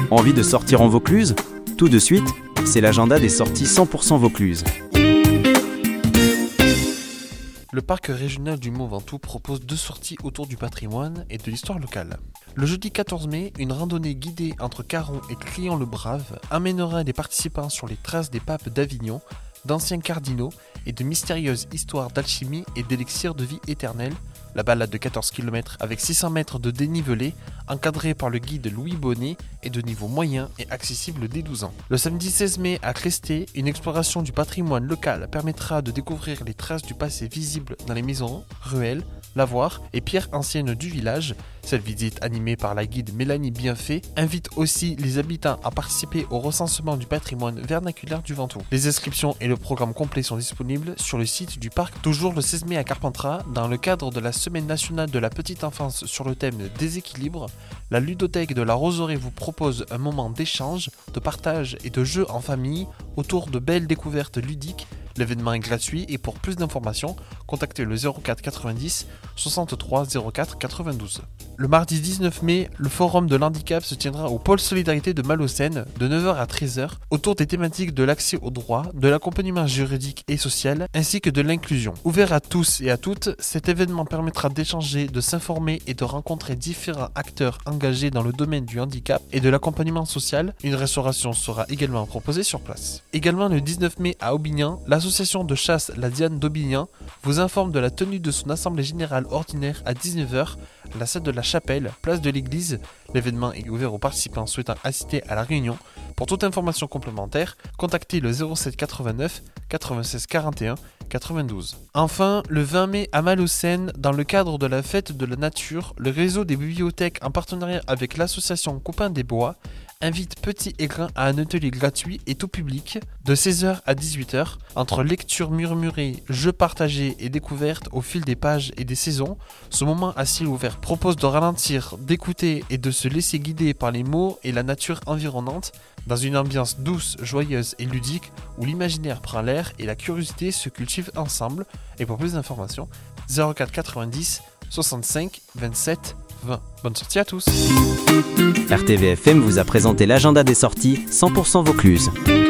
Envie de sortir en Vaucluse ? Tout de suite, c'est l'agenda des sorties 100% Vaucluse. Le parc régional du Mont Ventoux propose 2 sorties autour du patrimoine et de l'histoire locale. Le jeudi 14 mai, une randonnée guidée entre Caron et Clion-le-Brave amènera les participants sur les traces des papes d'Avignon, d'anciens cardinaux et de mystérieuses histoires d'alchimie et d'élixir de vie éternelle. La balade de 14 km avec 600 mètres de dénivelé, encadrée par le guide Louis Bonnet, est de niveau moyen et accessible dès 12 ans. Le samedi 16 mai à Cresté, une exploration du patrimoine local permettra de découvrir les traces du passé visibles dans les maisons, ruelles, lavoirs et pierres anciennes du village. Cette visite, animée par la guide Mélanie Bienfait, invite aussi les habitants à participer au recensement du patrimoine vernaculaire du Ventoux. Les inscriptions et le programme complet sont disponibles sur le site du parc, toujours le 16 mai à Carpentras, dans le cadre de la Semaine nationale de la petite enfance sur le thème déséquilibre. La ludothèque de la Roseraie vous propose un moment d'échange, de partage et de jeu en famille autour de belles découvertes ludiques. L'événement est gratuit et pour plus d'informations, contactez le 04 90 63 04 92. Le mardi 19 mai, le forum de l'handicap se tiendra au pôle Solidarité de Malaucène de 9h à 13h autour des thématiques de l'accès au droit, de l'accompagnement juridique et social ainsi que de l'inclusion. Ouvert à tous et à toutes, cet événement permettra d'échanger, de s'informer et de rencontrer différents acteurs engagés dans le domaine du handicap et de l'accompagnement social. Une restauration sera également proposée sur place. Également le 19 mai à Aubignan, l'association de chasse La Diane d'Aubignan vous informe de la tenue de son assemblée générale ordinaire à 19h à la salle de la Chapelle, place de l'église. L'événement est ouvert aux participants souhaitant assister à la réunion. Pour toute information complémentaire, contactez le 07 89 96 41 92. Enfin, le 20 mai à Malaucène, dans le cadre de la fête de la nature, le réseau des bibliothèques en partenariat avec l'association Copains des Bois invite petits et grands à un atelier gratuit et tout public de 16h à 18h entre lecture murmurée, jeux partagés et découvertes au fil des pages et des saisons. Ce moment à ciel ouvert propose de ralentir, d'écouter et de se laisser guider par les mots et la nature environnante dans une ambiance douce, joyeuse et ludique où l'imaginaire prend l'air et la curiosité se cultive ensemble. Et pour plus d'informations, 04 90 65 27 20. Bonne sortie à tous. RTVFM vous a présenté l'agenda des sorties 100% Vaucluse.